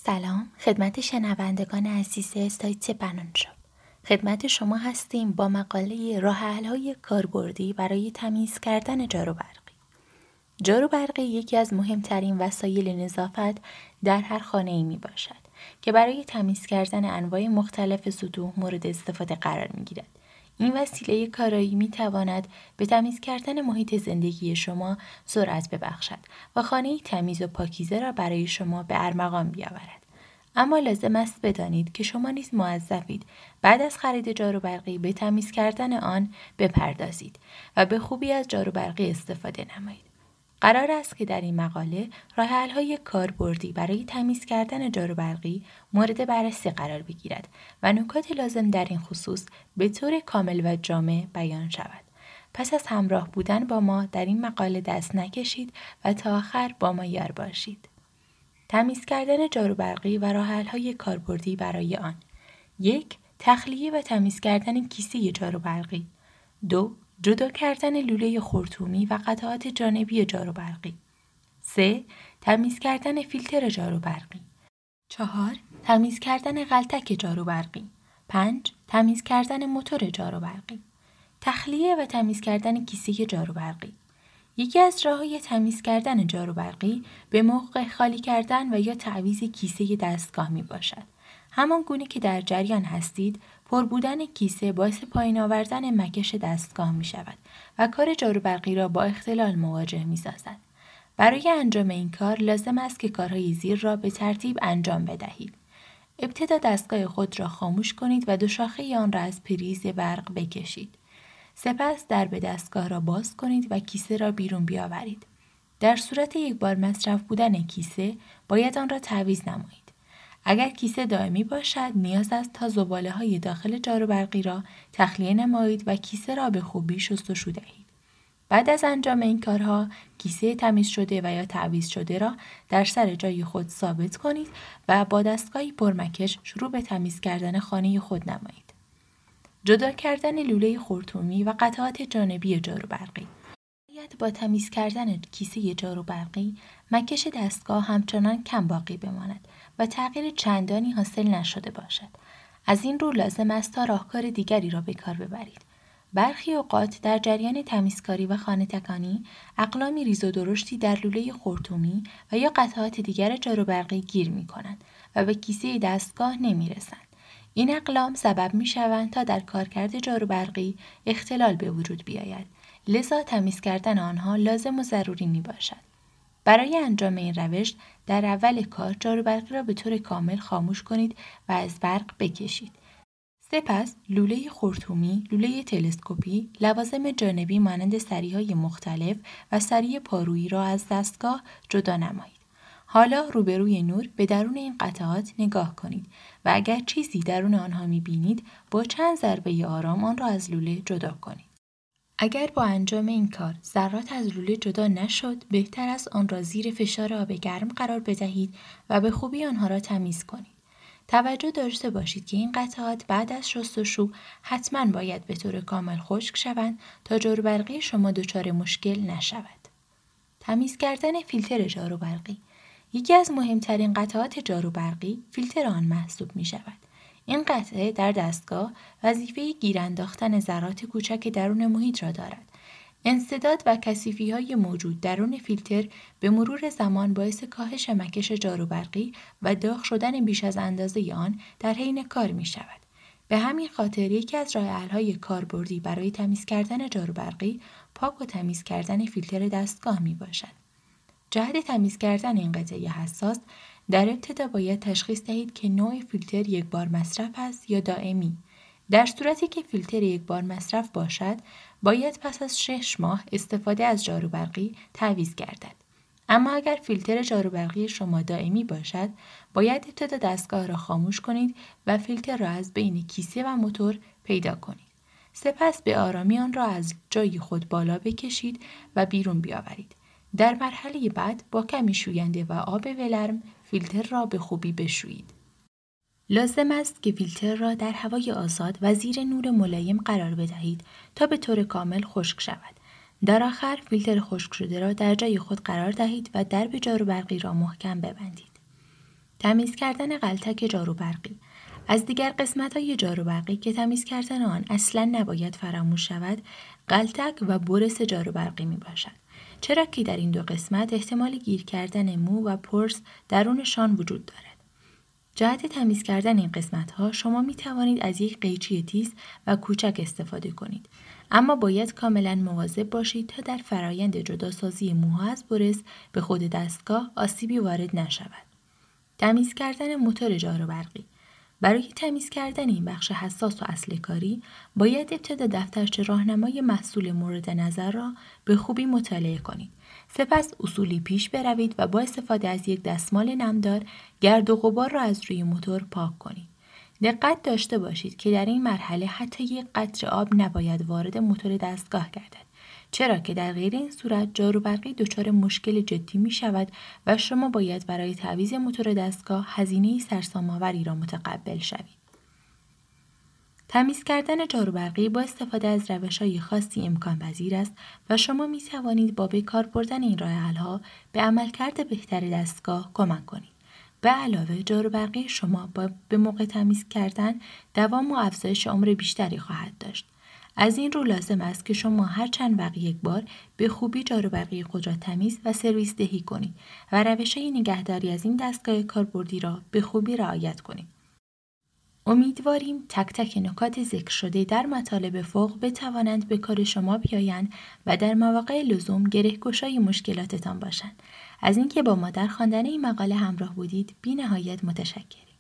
سلام خدمت شنوندگان عزیز سایت بنان شاپ. خدمت شما هستیم با مقاله راه حل‌های کاربردی برای تمیز کردن جارو برقی. جارو برقی یکی از مهمترین وسایل نظافت در هر خانه‌ای میباشد که برای تمیز کردن انواع مختلف سطوح مورد استفاده قرار میگیرد. این وسیله کارایی میتواند به تمیز کردن محیط زندگی شما سرعت ببخشد و خانه‌ای تمیز و پاکیزه را برای شما به ارمغان بیاورد. اما لازم است بدانید که شما نیز موظفید بعد از خرید جارو برقی به تمیز کردن آن بپردازید و به خوبی از جارو برقی استفاده نمایید. قرار است که در این مقاله راه حل‌های کاربردی برای تمیز کردن جارو برقی مورد بررسی قرار بگیرد و نکات لازم در این خصوص به طور کامل و جامع بیان شود. پس از همراه بودن با ما در این مقاله دست نکشید و تا آخر با ما یار باشید. تمیز کردن جارو برقی و راه حل‌های کاربردی برای آن. 1. تخلیه و تمیز کردن کیسه جارو برقی. 2. جدا کردن لوله خرطومی و قطعات جانبی جارو برقی. 3. تمیز کردن فیلتر جارو برقی. 4. تمیز کردن غلتک جارو برقی. 5. تمیز کردن موتور جارو برقی. تخلیه و تمیز کردن کیسه جارو برقی. یکی از راه‌های تمیز کردن جارو برقی به موقع خالی کردن و یا تعویض کیسه دستگاه می باشد. همان گونه که در جریان هستید، پر بودن کیسه باعث پایین آوردن مکش دستگاه می شود و کار جارو برقی را با اختلال مواجه می سازد. برای انجام این کار لازم است که کارهای زیر را به ترتیب انجام بدهید. ابتدا دستگاه خود را خاموش کنید و دو شاخه آن را از پریز برق بکشید. سپس درب دستگاه را باز کنید و کیسه را بیرون بیاورید. در صورت یک بار مصرف بودن کیسه باید آن را تعویض نمایید. اگر کیسه دائمی باشد نیاز است تا زباله‌های داخل جارو برقی را تخلیه نمایید و کیسه را به خوبی شستشو دهید. بعد از انجام این کارها کیسه تمیز شده و یا تعویض شده را در سر جای خود ثابت کنید و با دستگاهی پرمکش شروع به تمیز کردن خانه خود نمایید. جدا کردن لوله خرطومی و قطعات جانبی جارو برقی. باید با تمیز کردن کیسه جارو برقی مکش دستگاه همچنان کم باقی بماند و تغییر چندانی حاصل نشده باشد. از این رو لازم است تا راهکار دیگری را به کار ببرید. برخی اوقات در جریان تمیزکاری و خانه تکانی اقلامی ریز و درشتی در لوله خرطومی و یا قطعات دیگر جارو برقی گیر می کنند و به کیسه دستگاه نمی رسند. این اقلام سبب می شوند تا در کارکرد جارو برقی اختلال به وجود بیاید. لذا تمیز کردن آنها لازم و ضروری می باشد. برای انجام این روش در اول کار جارو برقی را به طور کامل خاموش کنید و از برق بکشید. سپس لوله خرطومی، لوله تلسکوپی، لوازم جانبی مانند سریهای مختلف و سری پارویی را از دستگاه جدا نمایید. حالا روبروی نور به درون این قطعات نگاه کنید و اگر چیزی درون آنها می‌بینید با چند ضربه آرام آن را از لوله جدا کنید. اگر با انجام این کار ذرات از لوله جدا نشد، بهتر است آن را زیر فشار آب گرم قرار بدهید و به خوبی آنها را تمیز کنید. توجه داشته باشید که این قطعات بعد از شستشو حتما باید به طور کامل خشک شوند تا جارو برقی شما دچار مشکل نشود. تمیز کردن فیلتر جارو برقی. یکی از مهمترین قطعات جارو برقی فیلتر آن محسوب می شود. این قطعه در دستگاه وظیفه گیر انداختن ذرات کوچک درون محیط را دارد. انسداد و کثیفی‌های موجود درون فیلتر به مرور زمان باعث کاهش مکش جارو برقی و داغ شدن بیش از اندازه آن در حین کار می شود. به همین خاطر یکی از راه حل‌های کاربردی برای تمیز کردن جارو برقی پاک و تمیز کردن فیلتر دستگاه می باشد. جهت تمیز کردن این قطعه حساس در ابتدا باید تشخیص دهید که نوع فیلتر یک بار مصرف است یا دائمی. در صورتی که فیلتر یک بار مصرف باشد، باید پس از 6 ماه استفاده از جارو برقی تعویض گردد. اما اگر فیلتر جارو برقی شما دائمی باشد، باید ابتدا دستگاه را خاموش کنید و فیلتر را از بین کیسه و موتور پیدا کنید. سپس به آرامی آن را از جای خود بالا بکشید و بیرون بیاورید. در مرحله بعد با کمی شوینده و آب ولرم فیلتر را به خوبی بشویید. لازم است که فیلتر را در هوای آزاد و زیر نور ملایم قرار بدهید تا به طور کامل خشک شود. در آخر فیلتر خشک شده را در جای خود قرار دهید و درب جارو برقی را محکم ببندید. تمیز کردن غلتک جاروبرقی. از دیگر قسمت‌های جاروبرقی که تمیز کردن آن اصلاً نباید فراموش شود، غلتک و برس جاروبرقی میباشد. چرا که در این دو قسمت احتمال گیر کردن مو و پرس درونشان وجود دارد. جهت تمیز کردن این قسمت‌ها شما می توانید از یک قیچی تیز و کوچک استفاده کنید، اما باید کاملا مواظب باشید تا در فرایند جداسازی موها از برس به خود دستگاه آسیبی وارد نشود. تمیز کردن موتور جاروبرقی. برای تمیز کردن این بخش حساس و اصل کاری باید ابتدا دفترچه راهنمای محصول مورد نظر را به خوبی مطالعه کنید. سپس اصولی پیش بروید و با استفاده از یک دستمال نمدار گرد و غبار را از روی موتور پاک کنید. دقت داشته باشید که در این مرحله حتی یک قطره آب نباید وارد موتور دستگاه گردد، چرا که در غیر این صورت جاروبرقی دچار مشکل جدی می شود و شما باید برای تعویض موتور دستگاه هزینه سرسام‌آوری را متقبل شوید. تمیز کردن جاروبرقی با استفاده از روش‌های خاصی امکان پذیر است و شما می توانید با به کار بردن این راه‌حل‌ها به عملکرد بهتر دستگاه کمک کنید. به علاوه جاروبرقی شما با به موقع تمیز کردن دوام و افزایش عمر بیشتری خواهد داشت. از این رو لازم است که شما هر چند وقت یک بار به خوبی جاروبرقی خود را تمیز و سرویس دهی کنید و روش‌های نگهداری از این دستگاه کاربردی را به خوبی رعایت کنید. امیدواریم تک تک نکات ذکر شده در مطالب فوق بتوانند به کار شما بیایند و در مواقع لزوم گره‌گشای مشکلاتتان باشند. از اینکه با ما در خواندن این مقاله همراه بودید بی‌نهایت متشکریم.